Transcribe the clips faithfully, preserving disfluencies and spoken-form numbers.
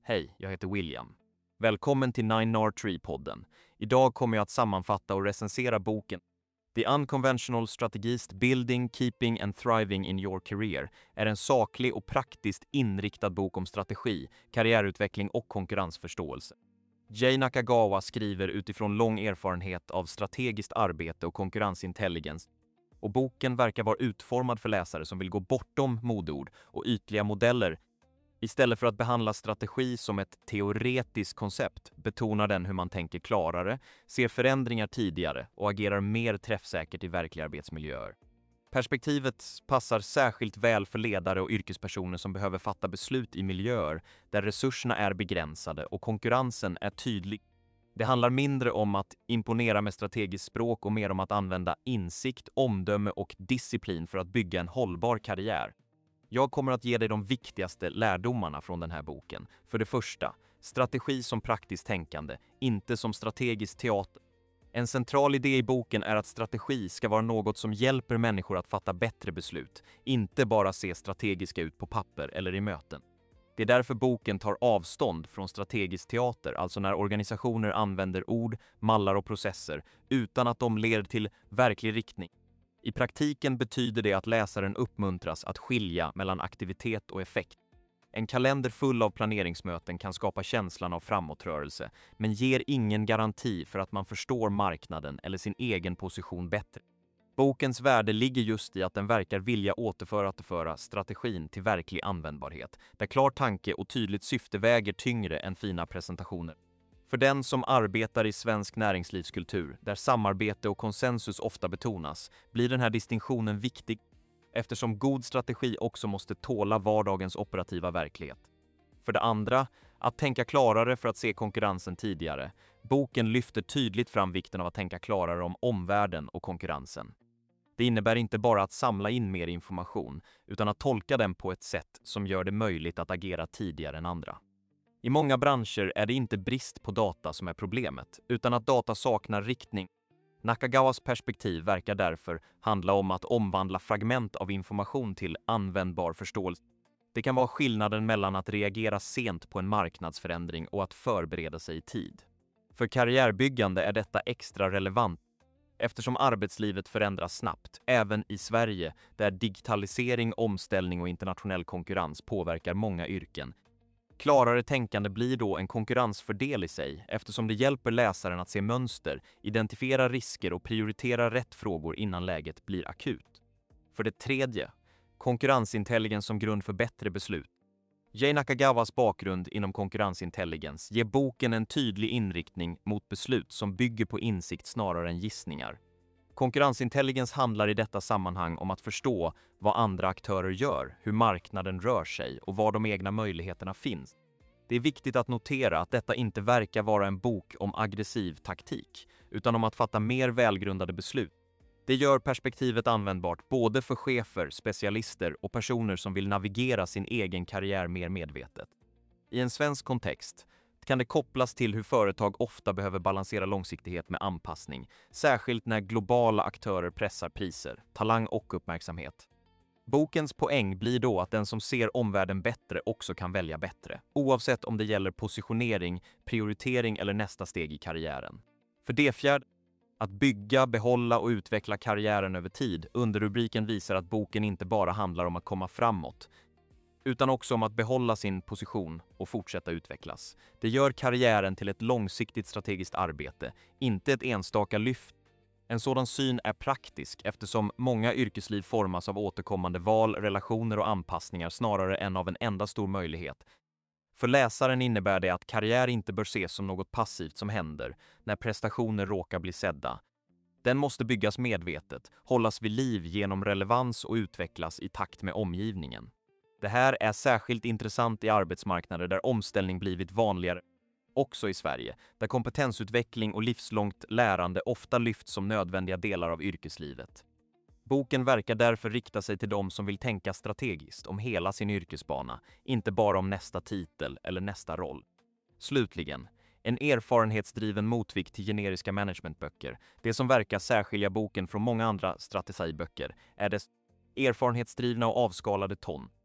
Hej, jag heter William. Välkommen till Nine R Tree-podden. Idag kommer jag att sammanfatta och recensera boken The Unconventional Strategist Building, Keeping and Thriving in Your Career är en saklig och praktiskt inriktad bok om strategi, karriärutveckling och konkurrensförståelse. Jay Nakagawa skriver utifrån lång erfarenhet av strategiskt arbete och konkurrensintelligens, och boken verkar vara utformad för läsare som vill gå bortom modeord och ytliga modeller. Istället för att behandla strategi som ett teoretiskt koncept betonar den hur man tänker klarare, ser förändringar tidigare och agerar mer träffsäkert i verkliga arbetsmiljöer. Perspektivet passar särskilt väl för ledare och yrkespersoner som behöver fatta beslut i miljöer där resurserna är begränsade och konkurrensen är tydlig. Det handlar mindre om att imponera med strategiskt språk och mer om att använda insikt, omdöme och disciplin för att bygga en hållbar karriär. Jag kommer att ge dig de viktigaste lärdomarna från den här boken. För det första, strategi som praktiskt tänkande, inte som strategisk teater. En central idé i boken är att strategi ska vara något som hjälper människor att fatta bättre beslut, inte bara se strategiska ut på papper eller i möten. Det är därför boken tar avstånd från strategisk teater, alltså när organisationer använder ord, mallar och processer utan att de leder till verklig riktning. I praktiken betyder det att läsaren uppmuntras att skilja mellan aktivitet och effekt. En kalender full av planeringsmöten kan skapa känslan av framåtrörelse, men ger ingen garanti för att man förstår marknaden eller sin egen position bättre. Bokens värde ligger just i att den verkar vilja återföra strategin till verklig användbarhet, där klar tanke och tydligt syfte väger tyngre än fina presentationer. För den som arbetar i svensk näringslivskultur, där samarbete och konsensus ofta betonas, blir den här distinktionen viktig, eftersom god strategi också måste tåla vardagens operativa verklighet. För det andra, att tänka klarare för att se konkurrensen tidigare. Boken lyfter tydligt fram vikten av att tänka klarare om omvärlden och konkurrensen. Det innebär inte bara att samla in mer information, utan att tolka den på ett sätt som gör det möjligt att agera tidigare än andra. I många branscher är det inte brist på data som är problemet, utan att data saknar riktning. Nakagawas perspektiv verkar därför handla om att omvandla fragment av information till användbar förståelse. Det kan vara skillnaden mellan att reagera sent på en marknadsförändring och att förbereda sig i tid. För karriärbyggande är detta extra relevant, eftersom arbetslivet förändras snabbt, även i Sverige, där digitalisering, omställning och internationell konkurrens påverkar många yrken. Klarare tänkande blir då en konkurrensfördel i sig, eftersom det hjälper läsaren att se mönster, identifiera risker och prioritera rätt frågor innan läget blir akut. För det tredje, konkurrensintelligens som grund för bättre beslut. Jay Nakagawas bakgrund inom konkurrensintelligens ger boken en tydlig inriktning mot beslut som bygger på insikt snarare än gissningar. Konkurrensintelligens handlar i detta sammanhang om att förstå vad andra aktörer gör, hur marknaden rör sig och var de egna möjligheterna finns. Det är viktigt att notera att detta inte verkar vara en bok om aggressiv taktik, utan om att fatta mer välgrundade beslut. Det gör perspektivet användbart både för chefer, specialister och personer som vill navigera sin egen karriär mer medvetet. I en svensk kontext kan det kopplas till hur företag ofta behöver balansera långsiktighet med anpassning, särskilt när globala aktörer pressar priser, talang och uppmärksamhet. Bokens poäng blir då att den som ser omvärlden bättre också kan välja bättre, oavsett om det gäller positionering, prioritering eller nästa steg i karriären. För det fjärde, att bygga, behålla och utveckla karriären över tid. Underrubriken visar att boken inte bara handlar om att komma framåt, utan också om att behålla sin position och fortsätta utvecklas. Det gör karriären till ett långsiktigt strategiskt arbete, inte ett enstaka lyft. En sådan syn är praktisk eftersom många yrkesliv formas av återkommande val, relationer och anpassningar snarare än av en enda stor möjlighet. För läsaren innebär det att karriär inte bör ses som något passivt som händer när prestationer råkar bli sedda. Den måste byggas medvetet, hållas vid liv genom relevans och utvecklas i takt med omgivningen. Det här är särskilt intressant i arbetsmarknader där omställning blivit vanligare, också i Sverige, där kompetensutveckling och livslångt lärande ofta lyfts som nödvändiga delar av yrkeslivet. Boken verkar därför rikta sig till de som vill tänka strategiskt om hela sin yrkesbana, inte bara om nästa titel eller nästa roll. Slutligen, en erfarenhetsdriven motvikt till generiska managementböcker. Det som verkar särskilja boken från många andra strategiböcker är dess erfarenhetsdrivna och avskalade ton.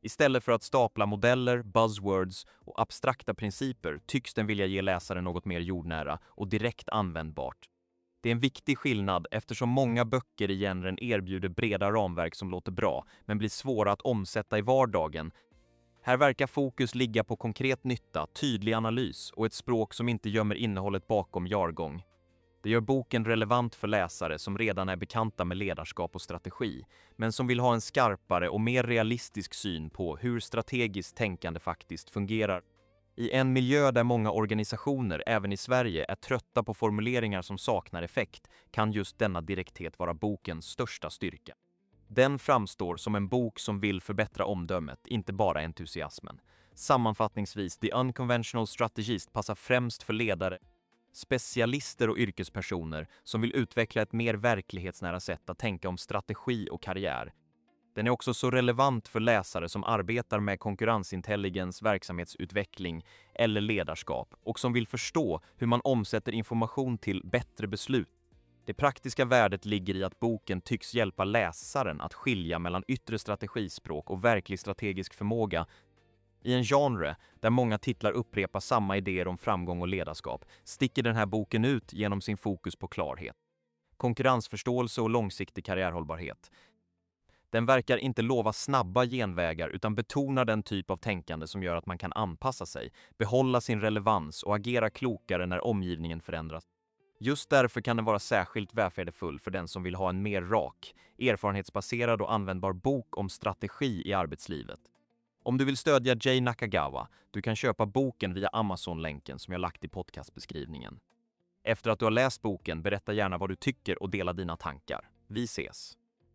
Istället för att stapla modeller, buzzwords och abstrakta principer tycks den vilja ge läsaren något mer jordnära och direkt användbart. Det är en viktig skillnad eftersom många böcker i genren erbjuder breda ramverk som låter bra men blir svåra att omsätta i vardagen. Här verkar fokus ligga på konkret nytta, tydlig analys och ett språk som inte gömmer innehållet bakom jargong. Det gör boken relevant för läsare som redan är bekanta med ledarskap och strategi, men som vill ha en skarpare och mer realistisk syn på hur strategiskt tänkande faktiskt fungerar. I en miljö där många organisationer, även i Sverige, är trötta på formuleringar som saknar effekt, kan just denna direkthet vara bokens största styrka. Den framstår som en bok som vill förbättra omdömet, inte bara entusiasmen. Sammanfattningsvis, The Unconventional Strategist passar främst för ledare, specialister och yrkespersoner som vill utveckla ett mer verklighetsnära sätt att tänka om strategi och karriär. Den är också så relevant för läsare som arbetar med konkurrensintelligens, verksamhetsutveckling eller ledarskap och som vill förstå hur man omsätter information till bättre beslut. Det praktiska värdet ligger i att boken tycks hjälpa läsaren att skilja mellan yttre strategispråk och verklig strategisk förmåga. I en genre där många titlar upprepar samma idéer om framgång och ledarskap sticker den här boken ut genom sin fokus på klarhet, konkurrensförståelse och långsiktig karriärhållbarhet. Den verkar inte lova snabba genvägar utan betonar den typ av tänkande som gör att man kan anpassa sig, behålla sin relevans och agera klokare när omgivningen förändras. Just därför kan den vara särskilt värdefull för den som vill ha en mer rak, erfarenhetsbaserad och användbar bok om strategi i arbetslivet. Om du vill stödja Jay Nakagawa, du kan köpa boken via Amazon-länken som jag lagt i podcastbeskrivningen. Efter att du har läst boken, berätta gärna vad du tycker och dela dina tankar. Vi ses!